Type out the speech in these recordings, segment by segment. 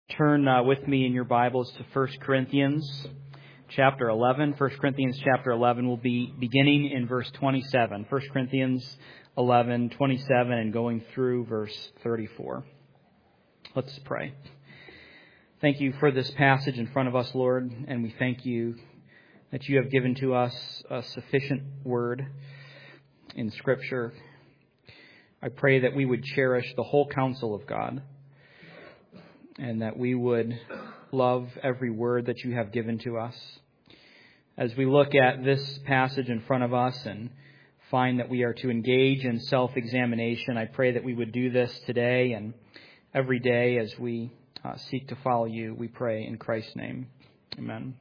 turn with me in your Bibles to 1 Corinthians chapter 11. 1 Corinthians chapter 11 will be beginning in verse 27. 1 Corinthians 11, 27 and going through verse 34. Let's pray. Thank you for this passage in front of us, Lord, and we thank you that you have given to us a sufficient word in Scripture. I pray that we would cherish the whole counsel of God, and that we would love every word that you have given to us. As we look at this passage in front of us and find that we are to engage in self-examination, I pray that we would do this today and every day as we seek to follow you. We pray in Christ's name. Amen.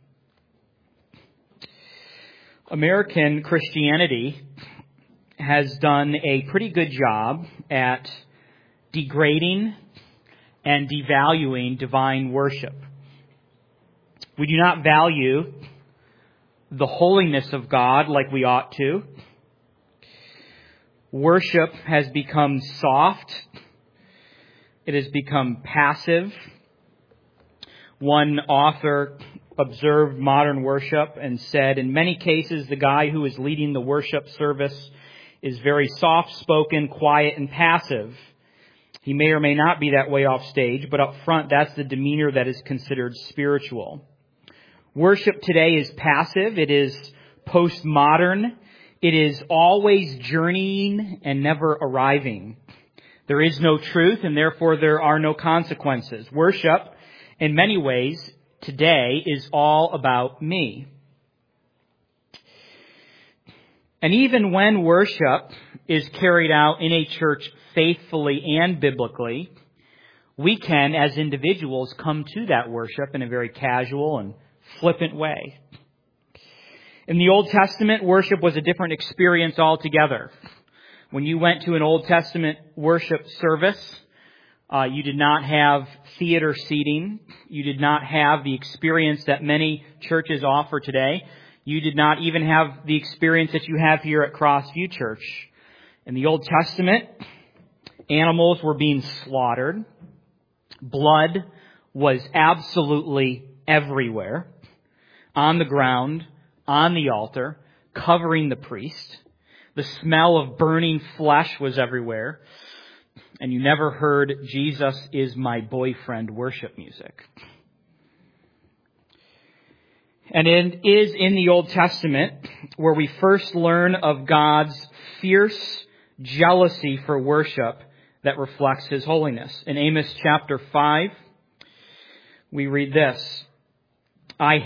American Christianity has done a pretty good job at degrading and devaluing divine worship. We do not value the holiness of God like we ought to. Worship has become soft. It has become passive. One author observed modern worship and said, in many cases, the guy who is leading the worship service is very soft-spoken, quiet, and passive. He may or may not be that way off stage, but up front, that's the demeanor that is considered spiritual. Worship today is passive. It is postmodern. It is always journeying and never arriving. There is no truth, and therefore there are no consequences. Worship, in many ways, today is all about me. And even when worship is carried out in a church faithfully and biblically, we can, as individuals, come to that worship in a very casual and flippant way. In the Old Testament, worship was a different experience altogether. When you went to an Old Testament worship service, you did not have theater seating. You did not have the experience that many churches offer today. You did not even have the experience that you have here at Crossview Church. In the Old Testament, animals were being slaughtered. Blood was absolutely everywhere. On the ground, on the altar, covering the priest. The smell of burning flesh was everywhere. And you never heard "Jesus is my boyfriend" worship music. And it is in the Old Testament where we first learn of God's fierce jealousy for worship that reflects His holiness. In Amos chapter 5, we read this: I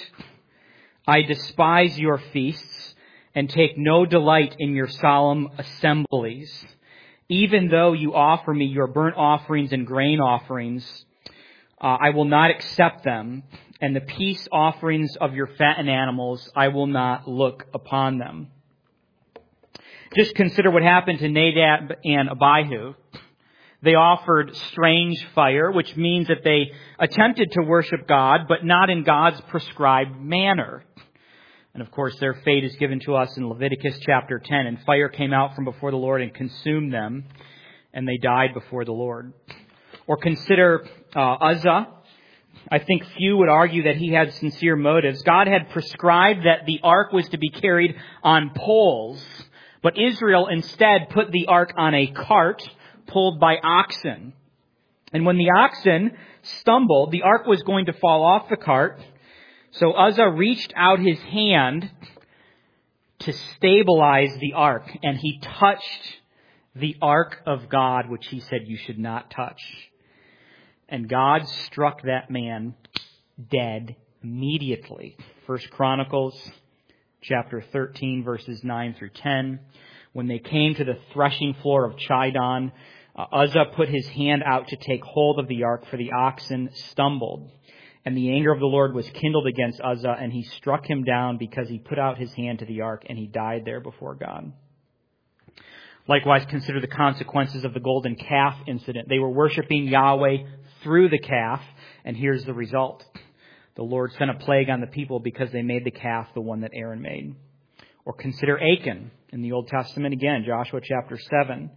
despise your feasts and take no delight in your solemn assemblies. Even though you offer me your burnt offerings and grain offerings, I will not accept them. And the peace offerings of your fattened animals, I will not look upon them. Just consider what happened to Nadab and Abihu. They offered strange fire, which means that they attempted to worship God, but not in God's prescribed manner. And of course, their fate is given to us in Leviticus chapter 10. And fire came out from before the Lord and consumed them, and they died before the Lord. Or consider Uzzah. I think few would argue that he had sincere motives. God had prescribed that the ark was to be carried on poles, but Israel instead put the ark on a cart pulled by oxen. And when the oxen stumbled, the ark was going to fall off the cart. So Uzzah reached out his hand to stabilize the ark, and he touched the ark of God, which he said you should not touch. And God struck that man dead immediately. 1 Chronicles chapter 13, verses 9 through 10. When they came to the threshing floor of Chidon, Uzzah put his hand out to take hold of the ark, for the oxen stumbled. And the anger of the Lord was kindled against Uzzah, and he struck him down because he put out his hand to the ark, and he died there before God. Likewise, consider the consequences of the golden calf incident. They were worshiping Yahweh through the calf, and here's the result. The Lord sent a plague on the people because they made the calf the one that Aaron made. Or consider Achan in the Old Testament again, Joshua chapter 7. The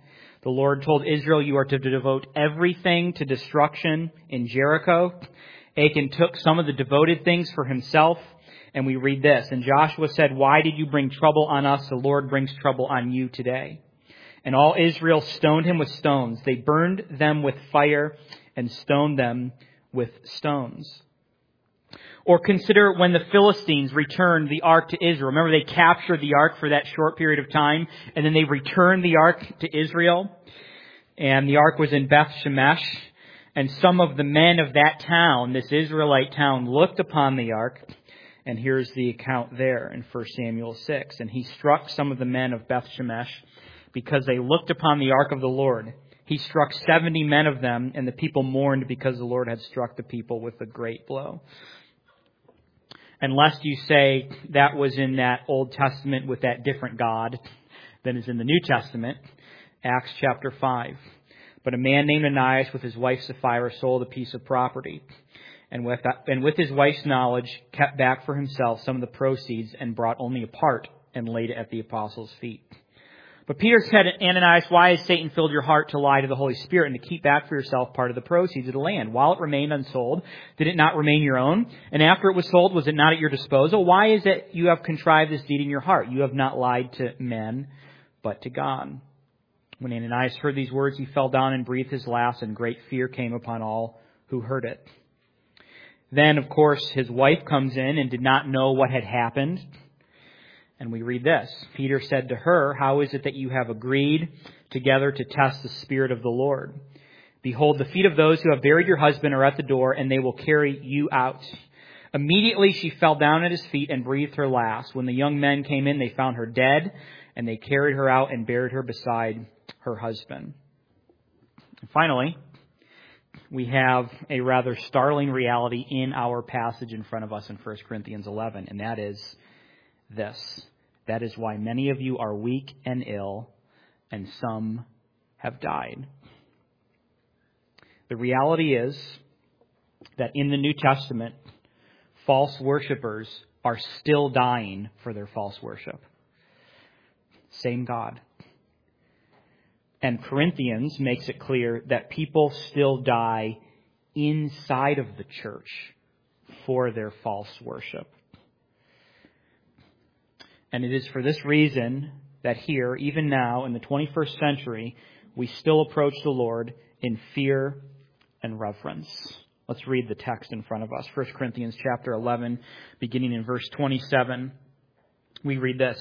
The Lord told Israel, you are to devote everything to destruction in Jericho. Achan took some of the devoted things for himself. And we read this, and Joshua said, why did you bring trouble on us? The Lord brings trouble on you today. And all Israel stoned him with stones. They burned them with fire and stoned them with stones. Or consider when the Philistines returned the ark to Israel. Remember, they captured the ark for that short period of time, and then they returned the ark to Israel. And the ark was in Beth Shemesh. And some of the men of that town, this Israelite town, looked upon the ark. And here's the account there in 1 Samuel 6. And he struck some of the men of Beth Shemesh because they looked upon the ark of the Lord. He struck 70 men of them, and the people mourned because the Lord had struck the people with a great blow. And lest you say that was in that Old Testament with that different God than is in the New Testament, Acts chapter 5. But a man named Ananias with his wife Sapphira sold a piece of property. And with his wife's knowledge, kept back for himself some of the proceeds and brought only a part and laid it at the apostles' feet. But Peter said, Ananias, why has Satan filled your heart to lie to the Holy Spirit and to keep back for yourself part of the proceeds of the land? While it remained unsold, did it not remain your own? And after it was sold, was it not at your disposal? Why is it you have contrived this deed in your heart? You have not lied to men, but to God. When Ananias heard these words, he fell down and breathed his last, and great fear came upon all who heard it. Then, of course, his wife comes in and did not know what had happened. And we read this. Peter said to her, how is it that you have agreed together to test the Spirit of the Lord? Behold, the feet of those who have buried your husband are at the door, and they will carry you out. Immediately she fell down at his feet and breathed her last. When the young men came in, they found her dead, and they carried her out and buried her beside her husband. And finally, we have a rather startling reality in our passage in front of us in 1 Corinthians 11, and that is this. That is why many of you are weak and ill, and some have died. The reality is that in the New Testament, false worshipers are still dying for their false worship. Same God. And Corinthians makes it clear that people still die inside of the church for their false worship. And it is for this reason that here, even now, in the 21st century, we still approach the Lord in fear and reverence. Let's read the text in front of us. 1 Corinthians chapter 11, beginning in verse 27. We read this.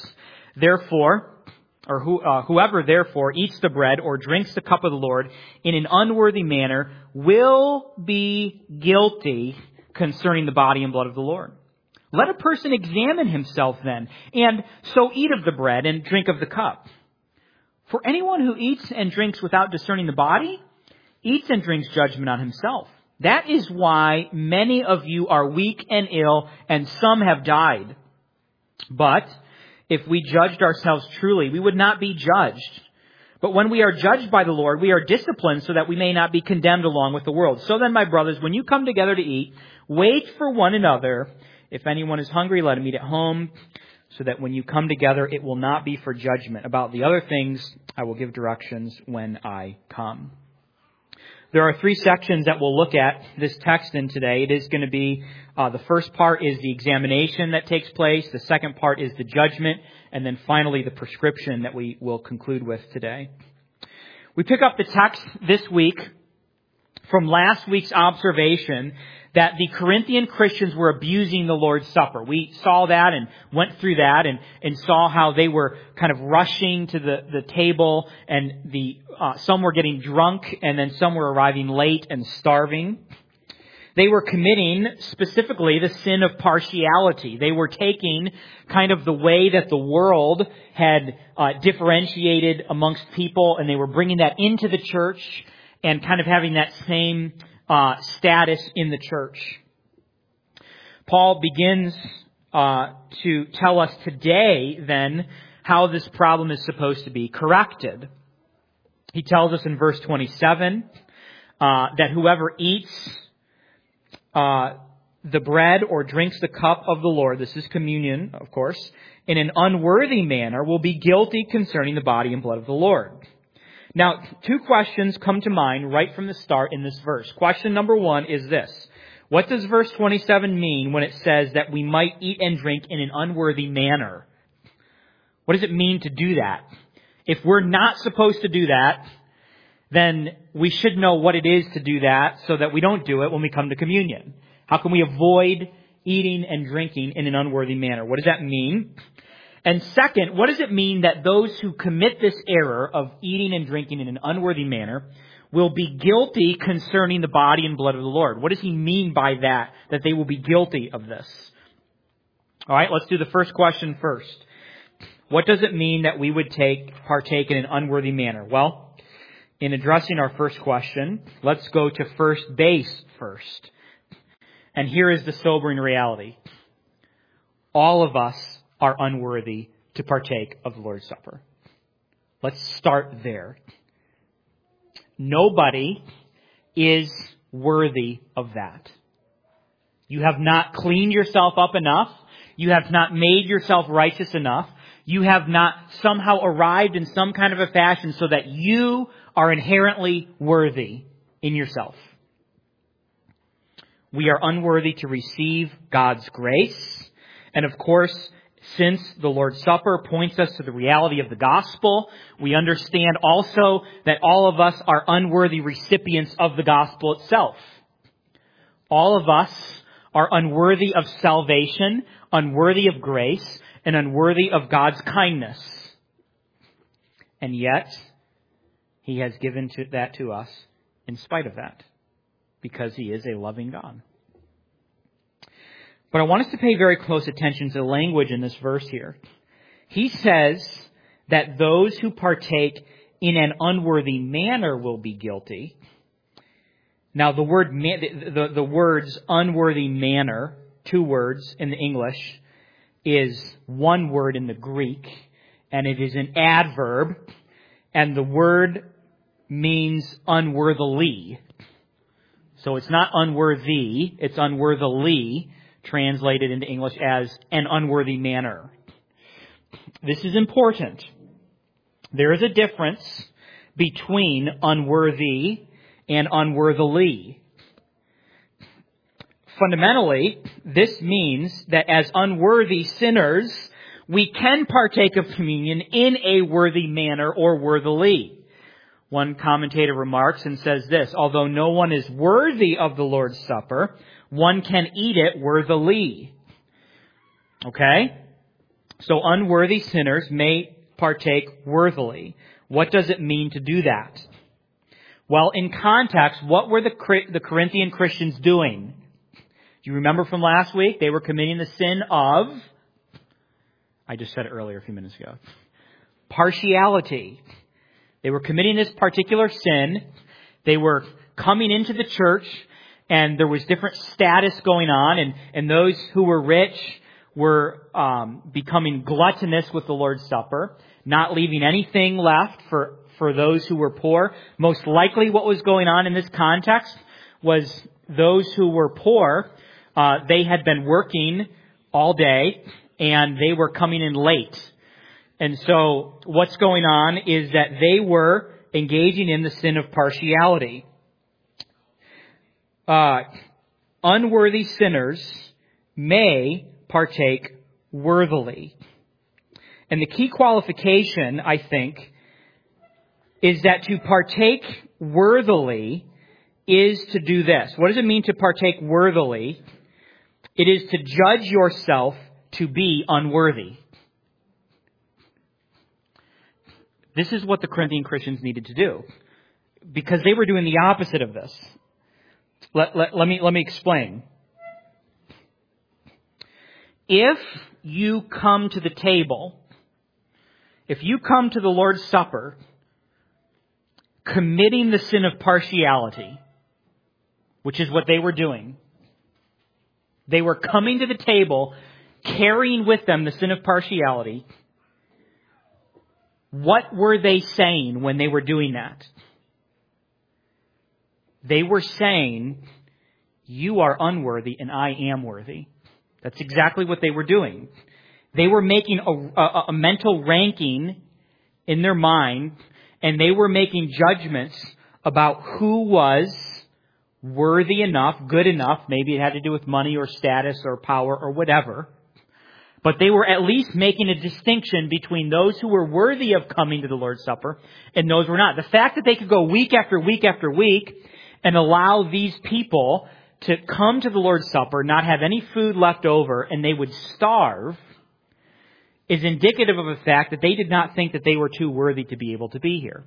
Whoever therefore eats the bread or drinks the cup of the Lord in an unworthy manner will be guilty concerning the body and blood of the Lord. Let a person examine himself then, and so eat of the bread and drink of the cup. For anyone who eats and drinks without discerning the body, eats and drinks judgment on himself. That is why many of you are weak and ill, and some have died. But if we judged ourselves truly, we would not be judged. But when we are judged by the Lord, we are disciplined so that we may not be condemned along with the world. So then, my brothers, when you come together to eat, wait for one another. If anyone is hungry, let him eat at home, so that when you come together, it will not be for judgment. About the other things, I will give directions when I come. There are three sections that we'll look at this text in today. It is going to be, the first part is the examination that takes place. The second part is the judgment. And then finally, the prescription that we will conclude with today. We pick up the text this week from last week's observation that the Corinthian Christians were abusing the Lord's Supper. We saw that and went through that and saw how they were kind of rushing to the table, and some were getting drunk, and then some were arriving late and starving. They were committing specifically the sin of partiality. They were taking kind of the way that the world had differentiated amongst people, and they were bringing that into the church and kind of having that same status in the church. Paul begins to tell us today, then, how this problem is supposed to be corrected. He tells us in verse 27 that whoever eats the bread or drinks the cup of the Lord, this is communion, of course, in an unworthy manner will be guilty concerning the body and blood of the Lord. Now, two questions come to mind right from the start in this verse. Question number one is this. What does verse 27 mean when it says that we might eat and drink in an unworthy manner? What does it mean to do that? If we're not supposed to do that, then we should know what it is to do that so that we don't do it when we come to communion. How can we avoid eating and drinking in an unworthy manner? What does that mean? And second, what does it mean that those who commit this error of eating and drinking in an unworthy manner will be guilty concerning the body and blood of the Lord? What does he mean by that they will be guilty of this? All right, let's do the first question first. What does it mean that we would partake in an unworthy manner? Well, in addressing our first question, let's go to first base first. And here is the sobering reality. All of us are unworthy to partake of the Lord's Supper. Let's start there. Nobody is worthy of that. You have not cleaned yourself up enough. You have not made yourself righteous enough. You have not somehow arrived in some kind of a fashion so that you are inherently worthy in yourself. We are unworthy to receive God's grace. And of course, since the Lord's Supper points us to the reality of the gospel, we understand also that all of us are unworthy recipients of the gospel itself. All of us are unworthy of salvation, unworthy of grace, and unworthy of God's kindness. And yet, he has given that to us in spite of that, because he is a loving God. But I want us to pay very close attention to the language in this verse here. He says that those who partake in an unworthy manner will be guilty. Now, the words unworthy manner, two words in the English, is one word in the Greek, and it is an adverb, and the word means unworthily. So it's not unworthy, it's unworthily, translated into English as an unworthy manner. This is important. There is a difference between unworthy and unworthily. Fundamentally, this means that as unworthy sinners, we can partake of communion in a worthy manner or worthily. One commentator remarks and says this, although no one is worthy of the Lord's Supper, one can eat it worthily. Okay? So unworthy sinners may partake worthily. What does it mean to do that? Well, in context, what were the Corinthian Christians doing? Do you remember from last week? They were committing the sin of, I just said it earlier a few minutes ago, partiality. They were committing this particular sin. They were coming into the church, and there was different status going on, and those who were rich were becoming gluttonous with the Lord's Supper, not leaving anything left for those who were poor. Most likely what was going on in this context was those who were poor, they had been working all day, and they were coming in late. And so what's going on is that they were engaging in the sin of partiality. Unworthy sinners may partake worthily. And the key qualification, I think, is that to partake worthily is to do this. What does it mean to partake worthily? It is to judge yourself to be unworthy. This is what the Corinthian Christians needed to do, because they were doing the opposite of this. Let me explain. If you come to the table, if you come to the Lord's Supper committing the sin of partiality, which is what they were doing, they were coming to the table carrying with them the sin of partiality. What were they saying when they were doing that? They were saying, you are unworthy and I am worthy. That's exactly what they were doing. They were making a mental ranking in their mind, and they were making judgments about who was worthy enough, good enough. Maybe it had to do with money or status or power or whatever. But they were at least making a distinction between those who were worthy of coming to the Lord's Supper and those who were not. The fact that they could go week after week after week and allow these people to come to the Lord's Supper, not have any food left over, and they would starve, is indicative of the fact that they did not think that they were too worthy to be able to be here.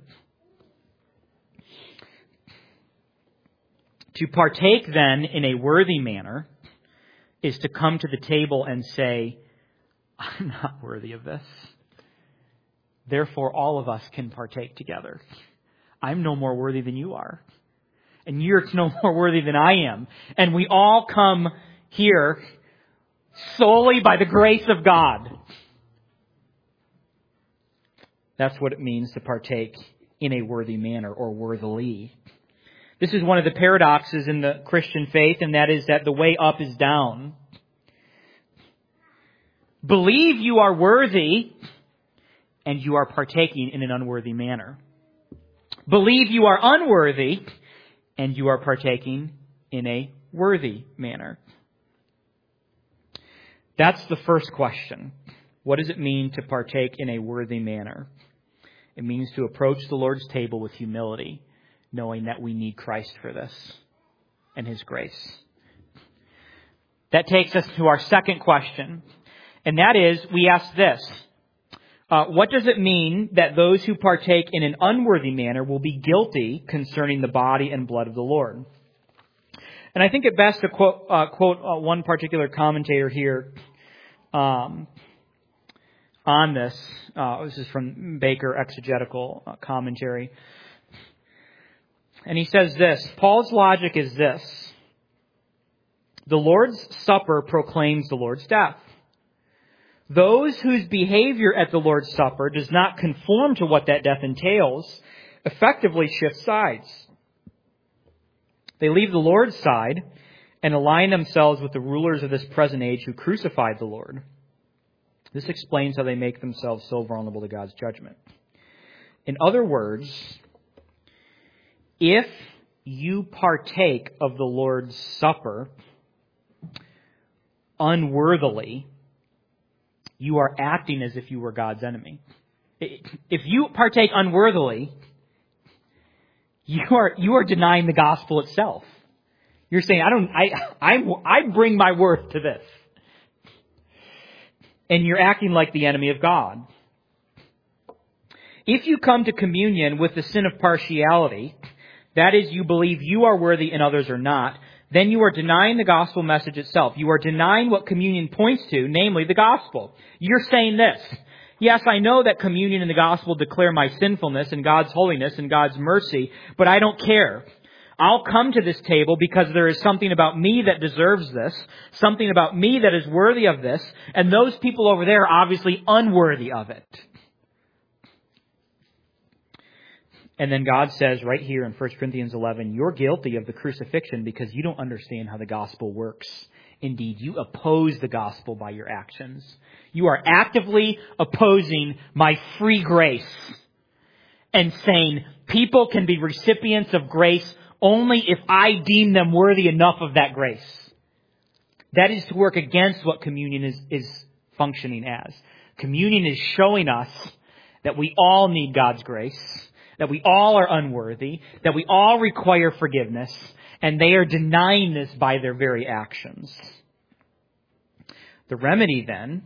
To partake then in a worthy manner is to come to the table and say, I'm not worthy of this. Therefore, all of us can partake together. I'm no more worthy than you are. And you're no more worthy than I am. And we all come here solely by the grace of God. That's what it means to partake in a worthy manner or worthily. This is one of the paradoxes in the Christian faith, and that is that the way up is down. Believe you are worthy, and you are partaking in an unworthy manner. Believe you are unworthy, and you are partaking in a worthy manner. That's the first question. What does it mean to partake in a worthy manner? It means to approach the Lord's table with humility, knowing that we need Christ for this and His grace. That takes us to our second question, and that is, we ask this. What does it mean that those who partake in an unworthy manner will be guilty concerning the body and blood of the Lord? And I think it best to quote one particular commentator here on this. This is from Baker Exegetical Commentary. And he says this, Paul's logic is this: the Lord's Supper proclaims the Lord's death. Those whose behavior at the Lord's Supper does not conform to what that death entails effectively shift sides. They leave the Lord's side and align themselves with the rulers of this present age who crucified the Lord. This explains how they make themselves so vulnerable to God's judgment. In other words, if you partake of the Lord's Supper unworthily, you are acting as if you were God's enemy. If you partake unworthily, you are denying the gospel itself. You're saying, I bring my worth to this. And you're acting like the enemy of God. If you come to communion with the sin of partiality, that is, you believe you are worthy and others are not, then you are denying the gospel message itself. You are denying what communion points to, namely the gospel. You're saying this: yes, I know that communion and the gospel declare my sinfulness and God's holiness and God's mercy, but I don't care. I'll come to this table because there is something about me that deserves this, something about me that is worthy of this, and those people over there are obviously unworthy of it. And then God says right here in 1 Corinthians 11, you're guilty of the crucifixion because you don't understand how the gospel works. Indeed, you oppose the gospel by your actions. You are actively opposing my free grace and saying people can be recipients of grace only if I deem them worthy enough of that grace. That is to work against what communion is functioning as. Communion is showing us that we all need God's grace, that we all are unworthy, that we all require forgiveness, and they are denying this by their very actions. The remedy, then,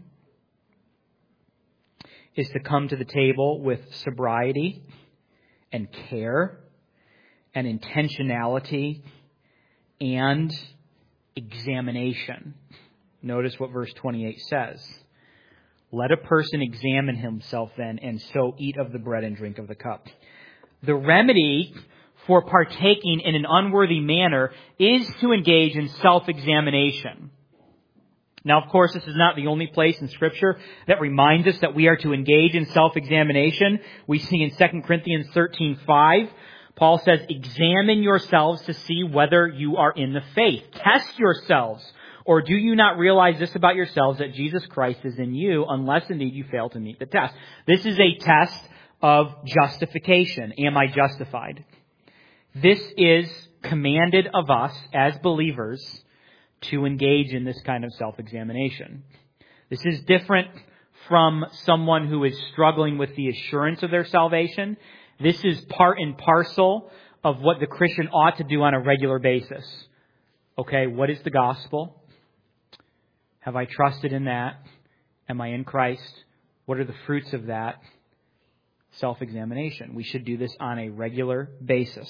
is to come to the table with sobriety and care and intentionality and examination. Notice what verse 28 says. Let a person examine himself then, and so eat of the bread and drink of the cup. The remedy for partaking in an unworthy manner is to engage in self-examination. Now, of course, this is not the only place in Scripture that reminds us that we are to engage in self-examination. We see in 2 Corinthians 13:5, Paul says, examine yourselves to see whether you are in the faith. Test yourselves. Or do you not realize this about yourselves, that Jesus Christ is in you, unless indeed you fail to meet the test? This is a test of justification. Am I justified? This is commanded of us as believers to engage in this kind of self-examination. This is different from someone who is struggling with the assurance of their salvation. This is part and parcel of what the Christian ought to do on a regular basis. Okay, what is the gospel? Have I trusted in that? Am I in Christ? What are the fruits of that? Self-examination. We should do this on a regular basis.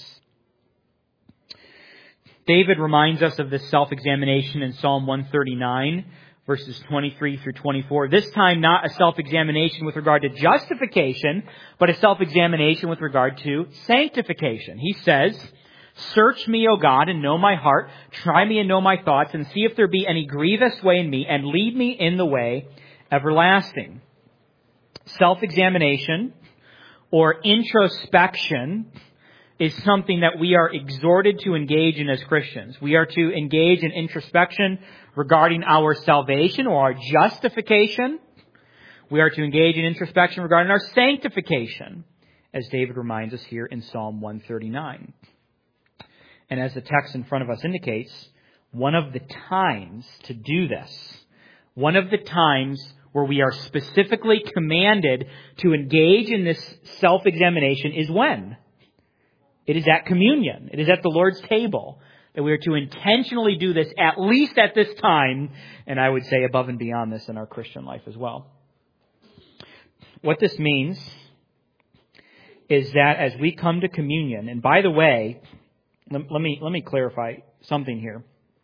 David reminds us of this self-examination in Psalm 139, verses 23 through 24. This time not a self-examination with regard to justification, but a self-examination with regard to sanctification. He says, "Search me, O God, and know my heart. Try me and know my thoughts, and see if there be any grievous way in me, and lead me in the way everlasting." Self-examination or introspection is something that we are exhorted to engage in as Christians. We are to engage in introspection regarding our salvation or our justification. We are to engage in introspection regarding our sanctification, as David reminds us here in Psalm 139. And as the text in front of us indicates, one of the times to do this, one of the times where we are specifically commanded to engage in this self-examination is when? It is at communion. It is at the Lord's table that we are to intentionally do this, at least at this time, and I would say above and beyond this in our Christian life as well. What this means is that as we come to communion, and by the way, let me clarify something here.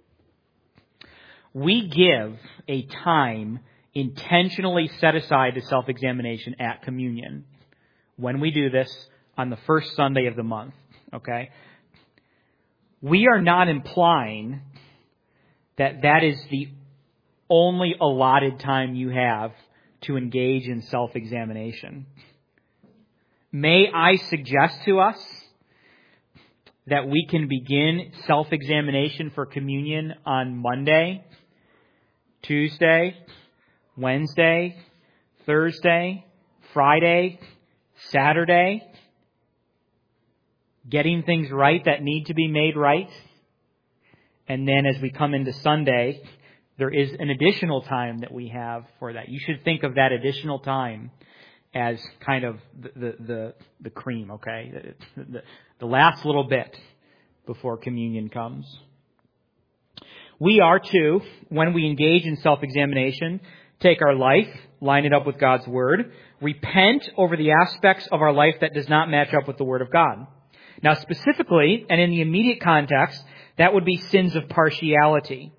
We give a time intentionally set aside to self-examination at communion when we do this on the first Sunday of the month. Okay? We are not implying that that is the only allotted time you have to engage in self-examination. May I suggest to us that we can begin self-examination for communion on Monday, Tuesday, Wednesday, Thursday, Friday, Saturday, getting things right that need to be made right. And then as we come into Sunday, there is an additional time that we have for that. You should think of that additional time as kind of the cream, okay? The last little bit before communion comes. We are to, when we engage in self-examination, take our life, line it up with God's Word, repent over the aspects of our life that does not match up with the Word of God. Now specifically, and in the immediate context, that would be sins of partiality.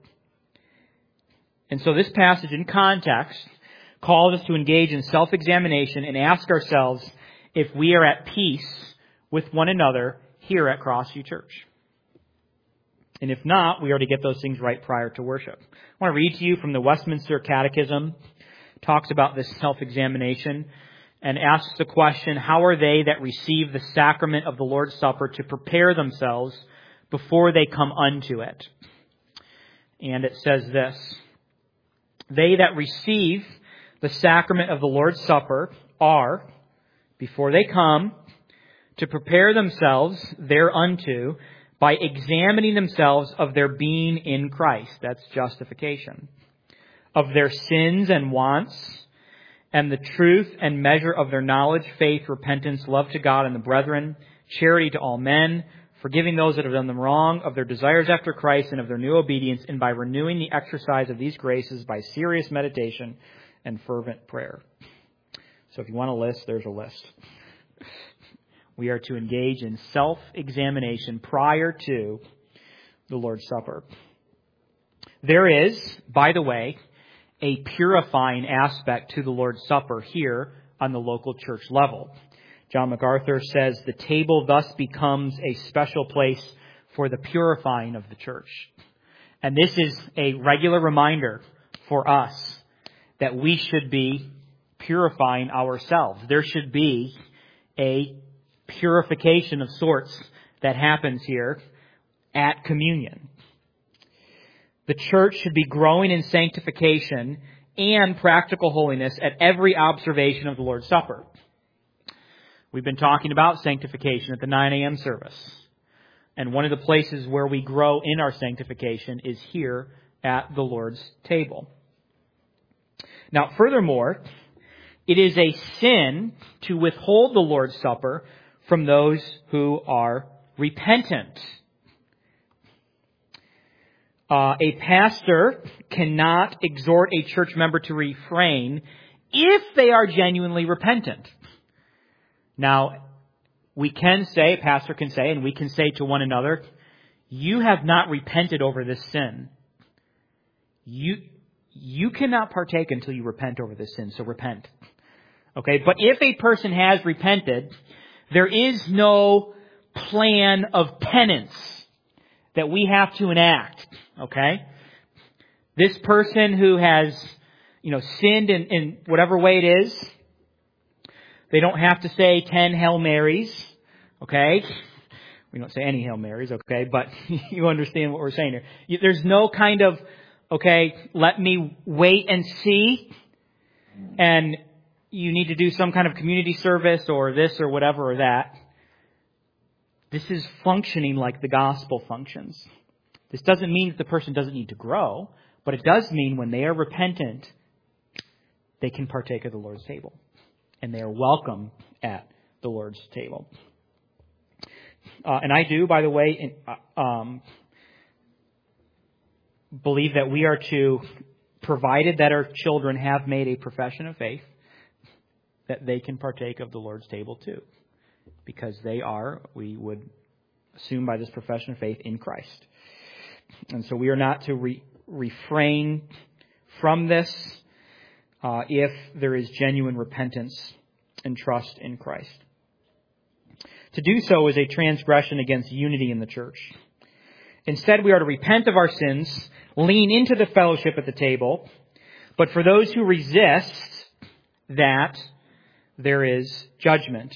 And so this passage in context calls us to engage in self-examination and ask ourselves if we are at peace with one another here at Crossview Church. And if not, we are to get those things right prior to worship. I want to read to you from the Westminster Catechism. It talks about this self-examination and asks the question, how are they that receive the sacrament of the Lord's Supper to prepare themselves before they come unto it? And it says this, they that receive the sacrament of the Lord's Supper are, before they come, to prepare themselves thereunto by examining themselves of their being in Christ. That's justification. Of their sins and wants, and the truth and measure of their knowledge, faith, repentance, love to God and the brethren, charity to all men, forgiving those that have done them wrong, of their desires after Christ and of their new obedience, and by renewing the exercise of these graces by serious meditation and fervent prayer. So if you want a list, there's a list. We are to engage in self-examination prior to the Lord's Supper. There is, by the way, a purifying aspect to the Lord's Supper here on the local church level. John MacArthur says the table thus becomes a special place for the purifying of the church. And this is a regular reminder for us that we should be purifying ourselves. There should be a purification of sorts that happens here at communion. The church should be growing in sanctification and practical holiness at every observation of the Lord's Supper. We've been talking about sanctification at the 9 a.m. service. And one of the places where we grow in our sanctification is here at the Lord's table. Now, furthermore, it is a sin to withhold the Lord's Supper from those who are repentant. A pastor cannot exhort a church member to refrain if they are genuinely repentant. Now, we can say, a pastor can say, and we can say to one another, you have not repented over this sin. You cannot partake until you repent over this sin, so repent. Okay, but if a person has repented, there is no plan of penance that we have to enact. Okay? This person who has, sinned in whatever way it is, they don't have to say 10 Hail Marys. Okay? We don't say any Hail Marys, okay? But you understand what we're saying here. There's no kind of, let me wait and see, and you need to do some kind of community service or this or whatever or that. This is functioning like the gospel functions. This doesn't mean that the person doesn't need to grow, but it does mean when they are repentant, they can partake of the Lord's table. And they are welcome at the Lord's table. And I do, by the way, believe that we are to, provided that our children have made a profession of faith, that they can partake of the Lord's table too. Because they are, we would assume by this profession of faith, in Christ. And so we are not to refrain from this if there is genuine repentance and trust in Christ. To do so is a transgression against unity in the church. Instead, we are to repent of our sins, lean into the fellowship at the table, but for those who resist that, there is judgment.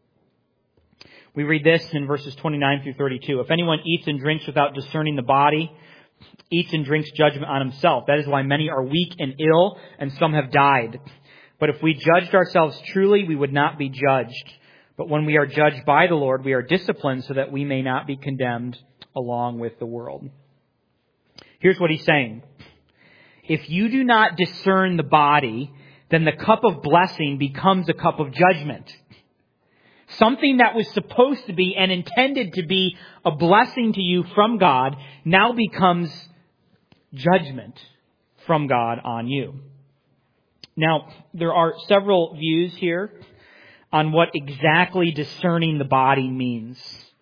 We read this in verses 29 through 32. If anyone eats and drinks without discerning the body, eats and drinks judgment on himself. That is why many are weak and ill, and some have died. But if we judged ourselves truly, we would not be judged. But when we are judged by the Lord, we are disciplined so that we may not be condemned along with the world. Here's what he's saying. If you do not discern the body, then the cup of blessing becomes a cup of judgment. Something that was supposed to be and intended to be a blessing to you from God now becomes judgment from God on you. Now, there are several views here on what exactly discerning the body means.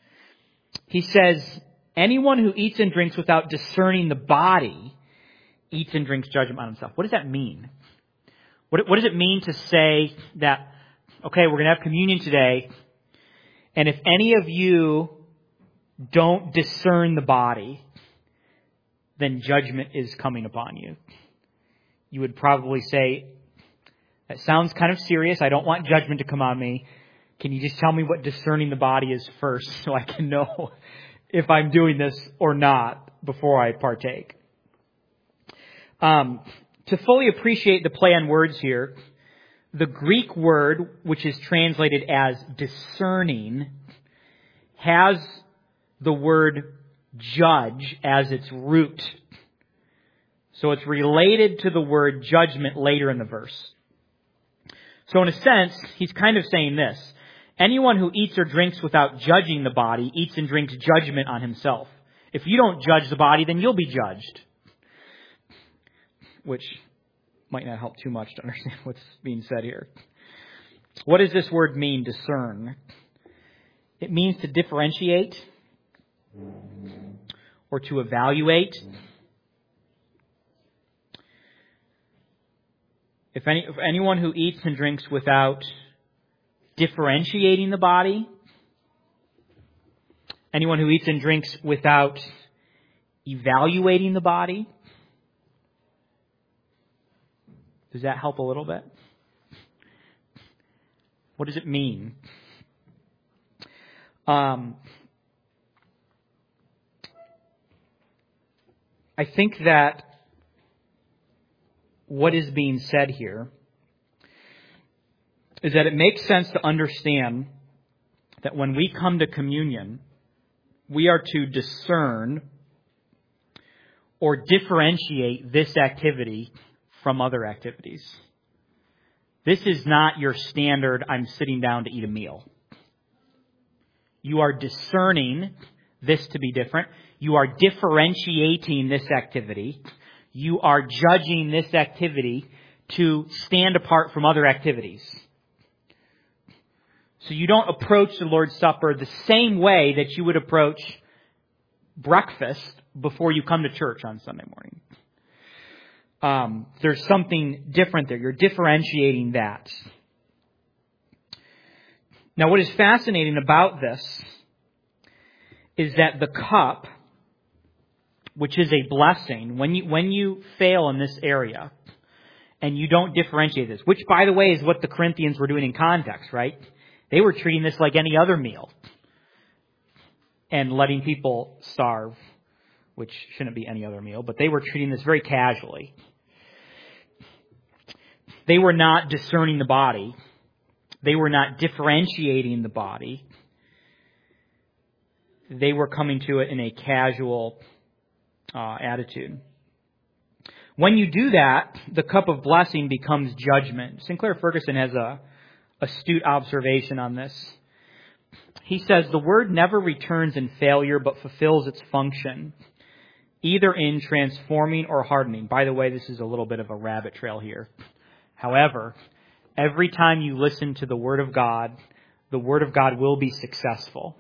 He says, anyone who eats and drinks without discerning the body eats and drinks judgment on himself. What does that mean? What does it mean to say that, okay, we're going to have communion today, and if any of you don't discern the body, then judgment is coming upon you? You would probably say, that sounds kind of serious. I don't want judgment to come on me. Can you just tell me what discerning the body is first so I can know if I'm doing this or not before I partake? To fully appreciate the play on words here, the Greek word, which is translated as discerning, has the word judge as its root. So it's related to the word judgment later in the verse. So in a sense, he's kind of saying this. Anyone who eats or drinks without judging the body eats and drinks judgment on himself. If you don't judge the body, then you'll be judged. Which might not help too much to understand what's being said here. What does this word mean, discern? It means to differentiate or to evaluate. If anyone who eats and drinks without differentiating the body, anyone who eats and drinks without evaluating the body, does that help a little bit? What does it mean? I think that what is being said here is that it makes sense to understand that when we come to communion, we are to discern or differentiate this activity from other activities. This is not your standard, I'm sitting down to eat a meal. You are discerning this to be different. You are differentiating this activity. You are judging this activity to stand apart from other activities. So you don't approach the Lord's Supper the same way that you would approach breakfast before you come to church on Sunday morning. There's something different there. You're differentiating that. Now, what is fascinating about this is that the cup, which is a blessing, when you fail in this area and you don't differentiate this, which, by the way, is what the Corinthians were doing in context, right? They were treating this like any other meal and letting people starve, which shouldn't be any other meal, but they were treating this very casually. They were not discerning the body. They were not differentiating the body. They were coming to it in a casual attitude. When you do that, the cup of blessing becomes judgment. Sinclair Ferguson has a astute observation on this. He says, the word never returns in failure, but fulfills its function, either in transforming or hardening. By the way, this is a little bit of a rabbit trail here. However, every time you listen to the Word of God will be successful.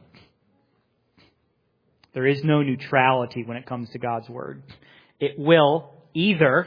There is no neutrality when it comes to God's Word. It will either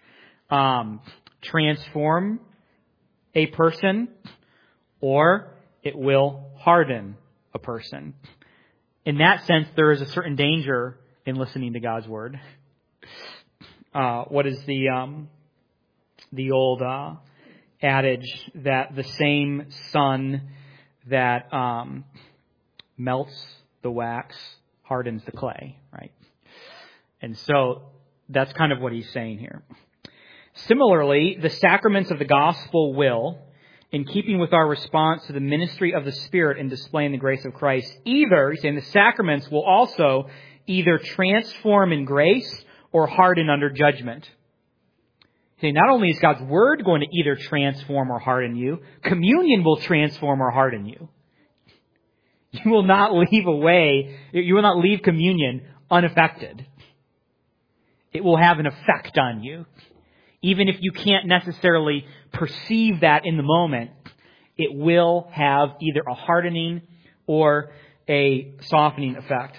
transform a person or it will harden a person. In that sense, there is a certain danger in listening to God's Word. What is the old adage that the same sun that melts the wax hardens the clay, right? And so that's kind of what he's saying here. Similarly, the sacraments of the gospel will, in keeping with our response to the ministry of the Spirit in displaying the grace of Christ, he's saying the sacraments will also either transform in grace or harden under judgment. See, not only is God's Word going to either transform or harden you, communion will transform or harden you. You will not leave communion unaffected. It will have an effect on you. Even if you can't necessarily perceive that in the moment, it will have either a hardening or a softening effect.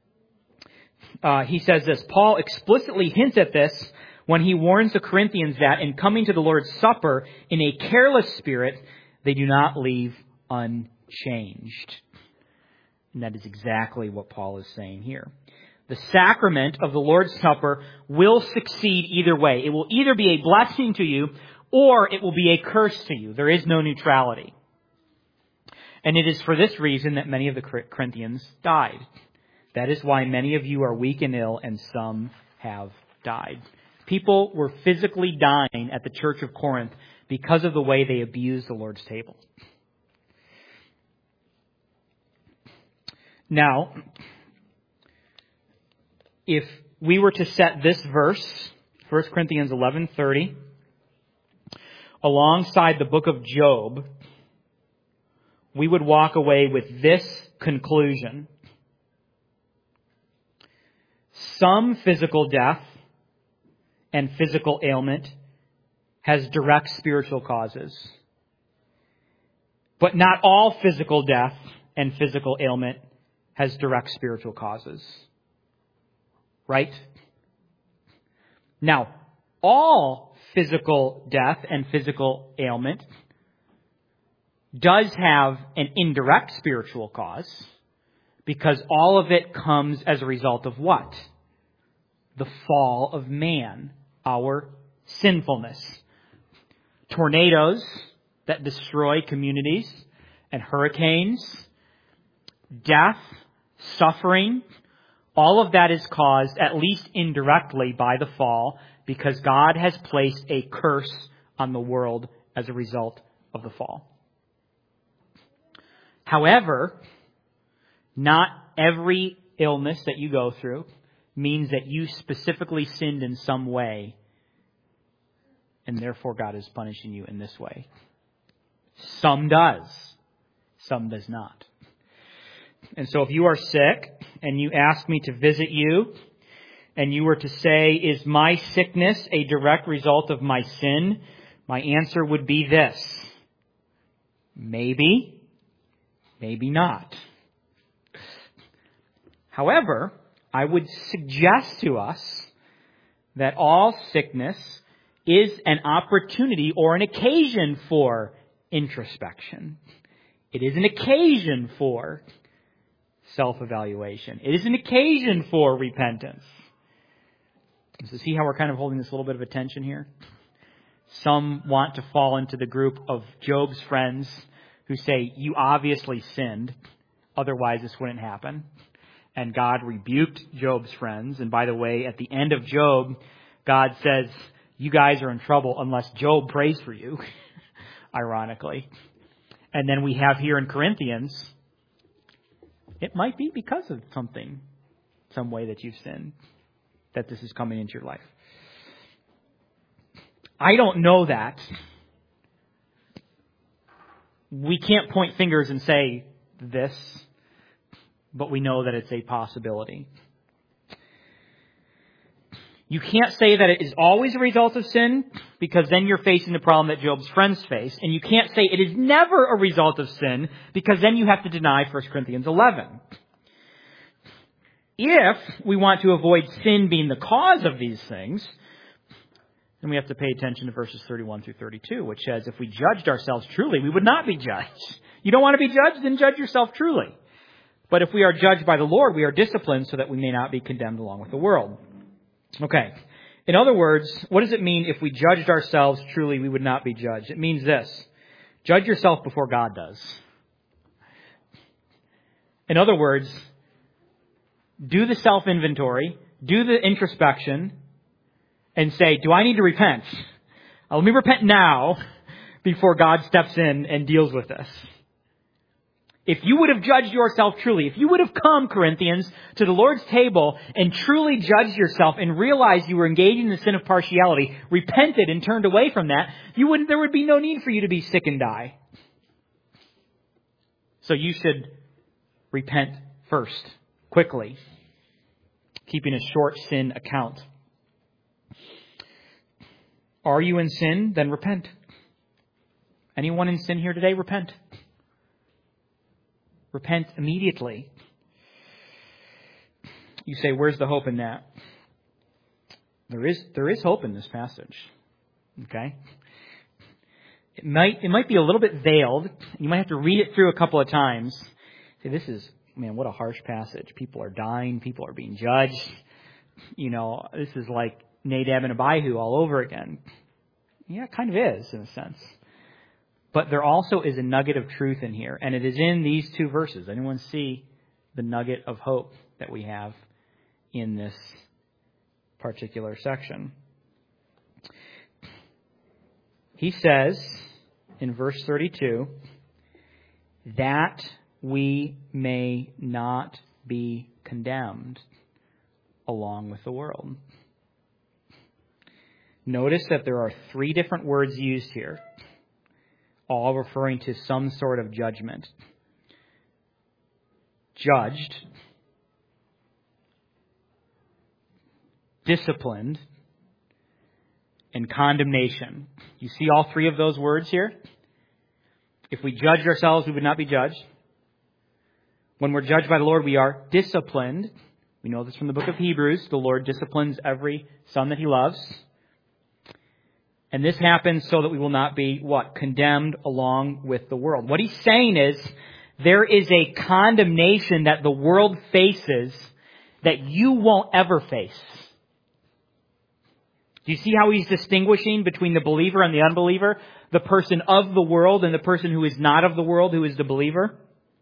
He says this, Paul explicitly hints at this when he warns the Corinthians that in coming to the Lord's Supper in a careless spirit, they do not leave unchanged. And that is exactly what Paul is saying here. The sacrament of the Lord's Supper will succeed either way. It will either be a blessing to you or it will be a curse to you. There is no neutrality. And it is for this reason that many of the Corinthians died. That is why many of you are weak and ill and some have died. People were physically dying at the church of Corinth because of the way they abused the Lord's table. Now, if we were to set this verse, 1 Corinthians 11:30, alongside the book of Job, we would walk away with this conclusion. Some physical death and physical ailment has direct spiritual causes. But not all physical death and physical ailment has direct spiritual causes. Right? Now, all physical death and physical ailment does have an indirect spiritual cause, because all of it comes as a result of what? The fall of man, our sinfulness. Tornadoes that destroy communities and hurricanes, death, suffering, all of that is caused, at least indirectly, by the fall, because God has placed a curse on the world as a result of the fall. However, not every illness that you go through means that you specifically sinned in some way, and therefore God is punishing you in this way. Some does. Some does not. And so if you are sick and you ask me to visit you, and you were to say, is my sickness a direct result of my sin? My answer would be this. Maybe, maybe not. However, I would suggest to us that all sickness is an opportunity or an occasion for introspection. It is an occasion for self-evaluation. It is an occasion for repentance. So see how we're kind of holding this little bit of a tension here? Some want to fall into the group of Job's friends who say, you obviously sinned, otherwise this wouldn't happen. And God rebuked Job's friends. And by the way, at the end of Job, God says, you guys are in trouble unless Job prays for you, ironically. And then we have here in Corinthians, it might be because of something, some way that you've sinned, that this is coming into your life. I don't know that. We can't point fingers and say this, but we know that it's a possibility. You can't say that it is always a result of sin, because then you're facing the problem that Job's friends face. And you can't say it is never a result of sin, because then you have to deny 1 Corinthians 11. If we want to avoid sin being the cause of these things, then we have to pay attention to verses 31 through 32, which says, if we judged ourselves truly, we would not be judged. You don't want to be judged? Then judge yourself truly. But if we are judged by the Lord, we are disciplined so that we may not be condemned along with the world. Okay. In other words, what does it mean if we judged ourselves truly, we would not be judged? It means this. Judge yourself before God does. In other words, do the self-inventory, do the introspection, and say, do I need to repent? Let me repent now before God steps in and deals with this. If you would have judged yourself truly, if you would have come, Corinthians, to the Lord's table and truly judged yourself and realized you were engaging in the sin of partiality, repented and turned away from that, there would be no need for you to be sick and die. So you should repent first, quickly, keeping a short sin account. Are you in sin? Then repent. Anyone in sin here today? Repent. Repent immediately. You say, where's the hope in that? There is hope in this passage. Okay? It might be a little bit veiled. You might have to read it through a couple of times. Say, this is, man, what a harsh passage. People are dying. People are being judged. You know, this is like Nadab and Abihu all over again. Yeah, it kind of is in a sense. But there also is a nugget of truth in here. And it is in these two verses. Anyone see the nugget of hope that we have in this particular section? He says in verse 32, that we may not be condemned along with the world. Notice that there are 3 different words used here, all referring to some sort of judgment. Judged, disciplined, and condemnation. You see all 3 of those words here? If we judged ourselves, we would not be judged. When we're judged by the Lord, we are disciplined. We know this from the book of Hebrews. The Lord disciplines every son that He loves. And this happens so that we will not be, what? Condemned along with the world. What He's saying is, there is a condemnation that the world faces that you won't ever face. Do you see how He's distinguishing between the believer and the unbeliever? The person of the world and the person who is not of the world, who is the believer?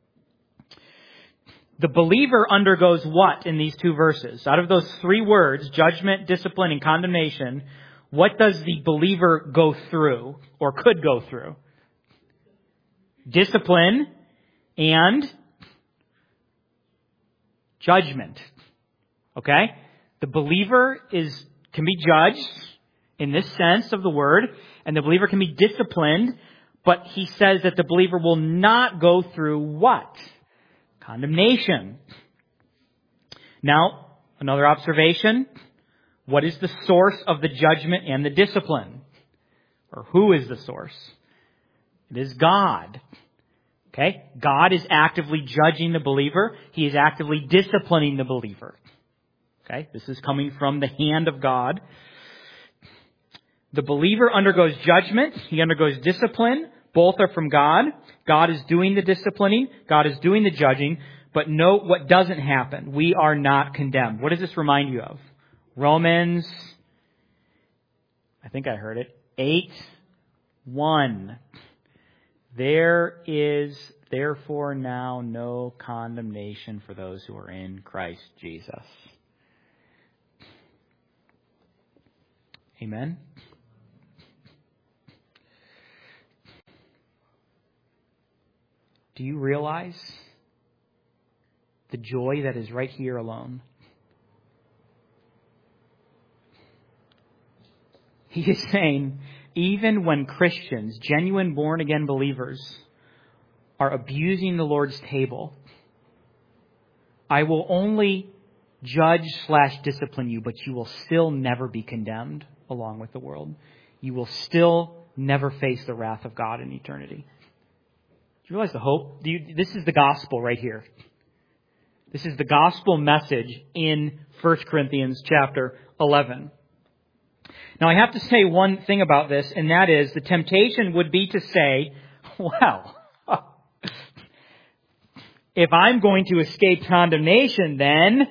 The believer undergoes what in these 2 verses? Out of those 3 words, judgment, discipline, and condemnation, what does the believer go through or could go through? Discipline and judgment. Okay? The believer can be judged in this sense of the word, and the believer can be disciplined, but he says that the believer will not go through what? Condemnation. Now, another observation. What is the source of the judgment and the discipline? Or who is the source? It is God. Okay? God is actively judging the believer. He is actively disciplining the believer. Okay? This is coming from the hand of God. The believer undergoes judgment. He undergoes discipline. Both are from God. God is doing the disciplining. God is doing the judging. But note what doesn't happen. We are not condemned. What does this remind you of? Romans, I think I heard it, 8:1. There is therefore now no condemnation for those who are in Christ Jesus. Amen? Do you realize the joy that is right here alone? He is saying, even when Christians, genuine born-again believers, are abusing the Lord's table, I will only judge/discipline you, but you will still never be condemned along with the world. You will still never face the wrath of God in eternity. Do you realize the hope? This is the gospel right here. This is the gospel message in 1 Corinthians chapter 11. Now, I have to say one thing about this, and that is the temptation would be to say, well, if I'm going to escape condemnation, then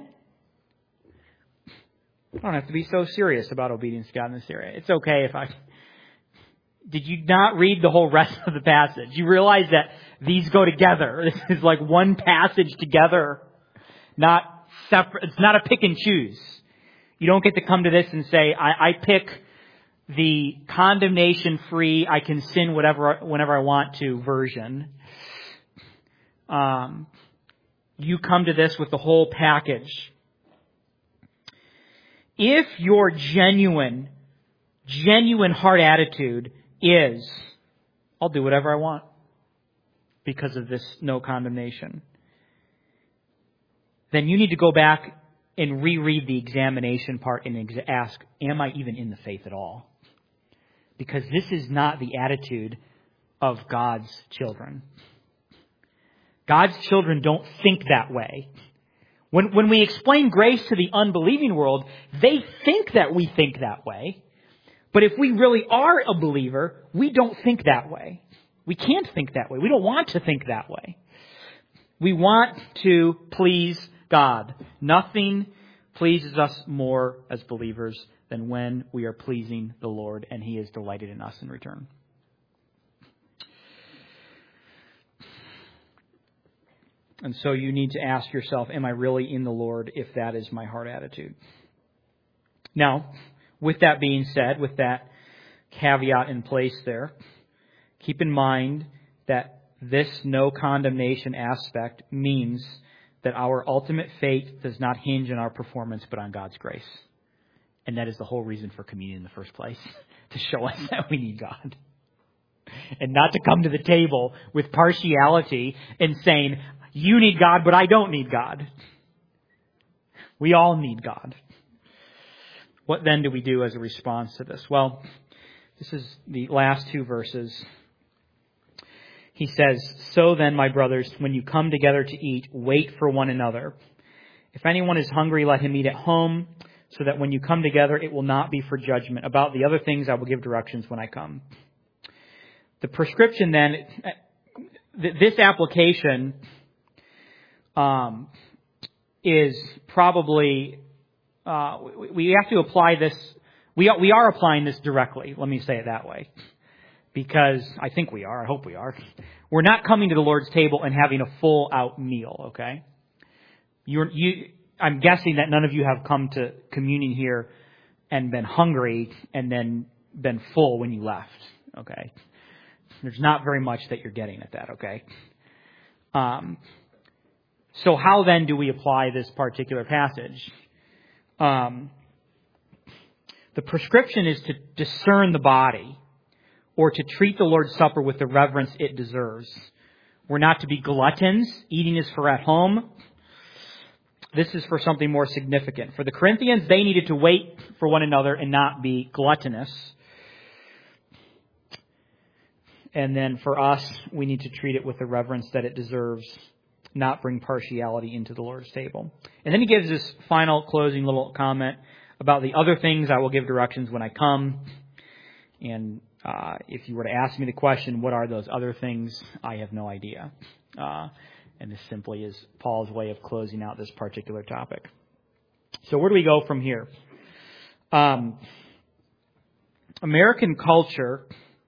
I don't have to be so serious about obedience to God in this area. It's okay if I... Did you not read the whole rest of the passage? You realize that these go together. This is like one passage together, not separate. It's not a pick and choose. You don't get to come to this and say, I pick the condemnation-free, I can sin whenever I want to version. You come to this with the whole package. If your genuine heart attitude is, I'll do whatever I want because of this no condemnation, then you need to go back and reread the examination part and ask, am I even in the faith at all? Because this is not the attitude of God's children. God's children don't think that way. When we explain grace to the unbelieving world, they think that we think that way. But if we really are a believer, we don't think that way. We can't think that way. We don't want to think that way. We want to please God. Nothing pleases us more as believers than when we are pleasing the Lord and He is delighted in us in return. And so you need to ask yourself, am I really in the Lord if that is my heart attitude? Now, with that being said, with that caveat in place there, keep in mind that this no condemnation aspect means that our ultimate fate does not hinge on our performance but on God's grace. And that is the whole reason for communion in the first place, to show us that we need God. And not to come to the table with partiality and saying, you need God, but I don't need God. We all need God. What then do we do as a response to this? Well, this is the last two verses. He says, so then, my brothers, when you come together to eat, wait for one another. If anyone is hungry, let him eat at home, so that when you come together, it will not be for judgment. About the other things, I will give directions when I come. The prescription then, this application is probably, we have to apply this, we are applying this directly, let me say it that way. Because I think we are, I hope we are. We're not coming to the Lord's table and having a full out meal, okay? I'm guessing that none of you have come to communion here and been hungry and then been full when you left, okay? There's not very much that you're getting at that, okay? So how then do we apply this particular passage? The prescription is to discern the body, or to treat the Lord's Supper with the reverence it deserves. We're not to be gluttons. Eating is for at home. This is for something more significant. For the Corinthians, they needed to wait for one another and not be gluttonous. And then for us, we need to treat it with the reverence that it deserves, not bring partiality into the Lord's table. And then he gives this final closing little comment about the other things. I will give directions when I come. And if you were to ask me the question, what are those other things? I have no idea. And this simply is Paul's way of closing out this particular topic. So where do we go from here? American culture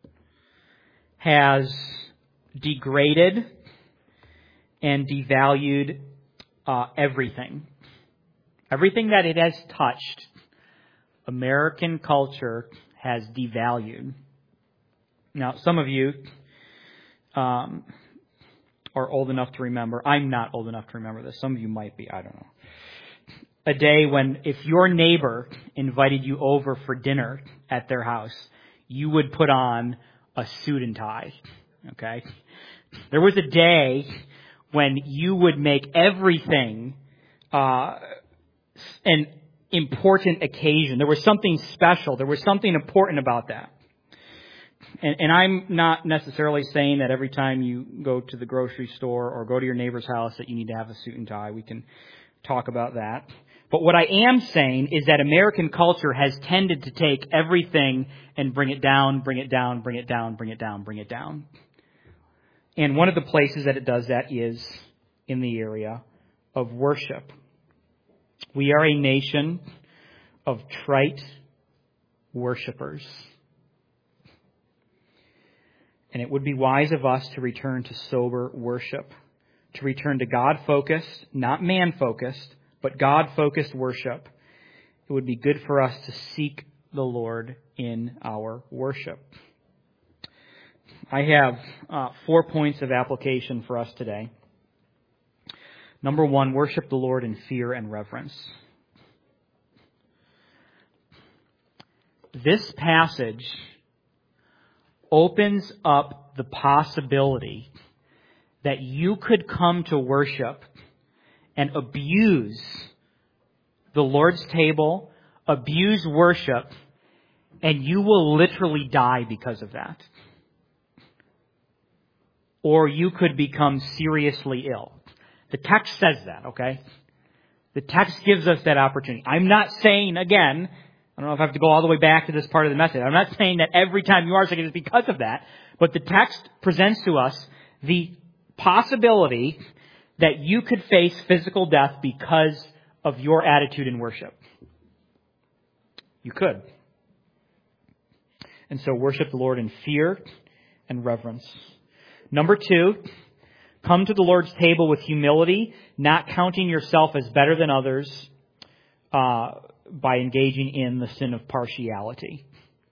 has degraded and devalued everything. Everything that it has touched, American culture has devalued. Now, some of you are old enough to remember. I'm not old enough to remember this. Some of you might be. I don't know. A day when if your neighbor invited you over for dinner at their house, you would put on a suit and tie. Okay? There was a day when you would make everything an important occasion. There was something special. There was something important about that. And I'm not necessarily saying that every time you go to the grocery store or go to your neighbor's house that you need to have a suit and tie. We can talk about that. But what I am saying is that American culture has tended to take everything and bring it down, bring it down, bring it down, bring it down, bring it down. And one of the places that it does that is in the area of worship. We are a nation of trite worshipers. And it would be wise of us to return to sober worship, to return to God-focused, not man-focused, but God-focused worship. It would be good for us to seek the Lord in our worship. I have 4 points of application for us today. Number 1, worship the Lord in fear and reverence. This passage opens up the possibility that you could come to worship and abuse the Lord's table, abuse worship, and you will literally die because of that. Or you could become seriously ill. The text says that, okay? The text gives us that opportunity. I'm not saying, again, I don't know if I have to go all the way back to this part of the message. I'm not saying that every time you are sick it is because of that. But the text presents to us the possibility that you could face physical death because of your attitude in worship. You could. And so worship the Lord in fear and reverence. Number 2, come to the Lord's table with humility, not counting yourself as better than others, by engaging in the sin of partiality.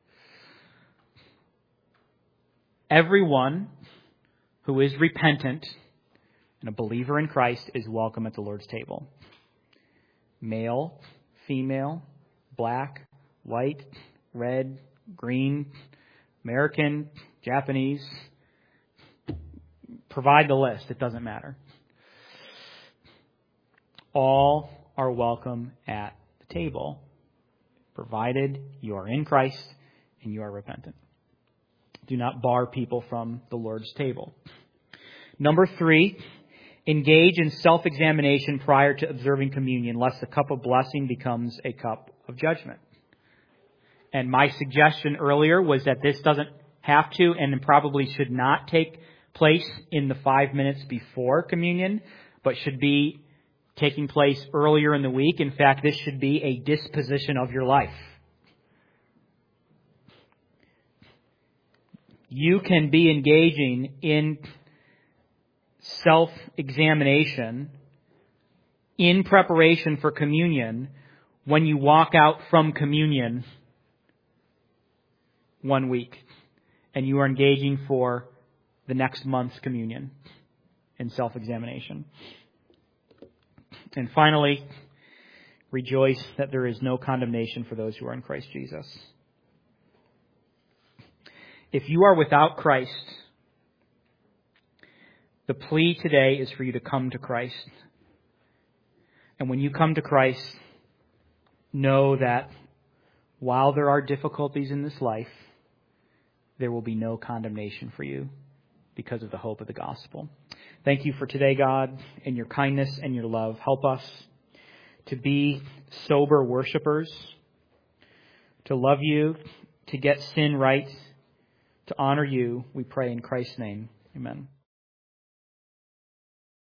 Everyone who is repentant and a believer in Christ is welcome at the Lord's table. Male, female, black, white, red, green, American, Japanese. Provide the list. It doesn't matter. All are welcome at the table, provided you are in Christ and you are repentant. Do not bar people from the Lord's table. Number 3, engage in self-examination prior to observing communion, lest the cup of blessing becomes a cup of judgment. And my suggestion earlier was that this doesn't have to and probably should not take place in the 5 minutes before communion, but should be taking place earlier in the week. In fact, this should be a disposition of your life. You can be engaging in self-examination in preparation for communion when you walk out from communion 1 week and you are engaging for the next month's communion in self-examination. And finally, rejoice that there is no condemnation for those who are in Christ Jesus. If you are without Christ, the plea today is for you to come to Christ. And when you come to Christ, know that while there are difficulties in this life, there will be no condemnation for you because of the hope of the gospel. Thank you for today, God, and your kindness and your love. Help us to be sober worshipers, to love you, to get sin right, to honor you. We pray in Christ's name. Amen.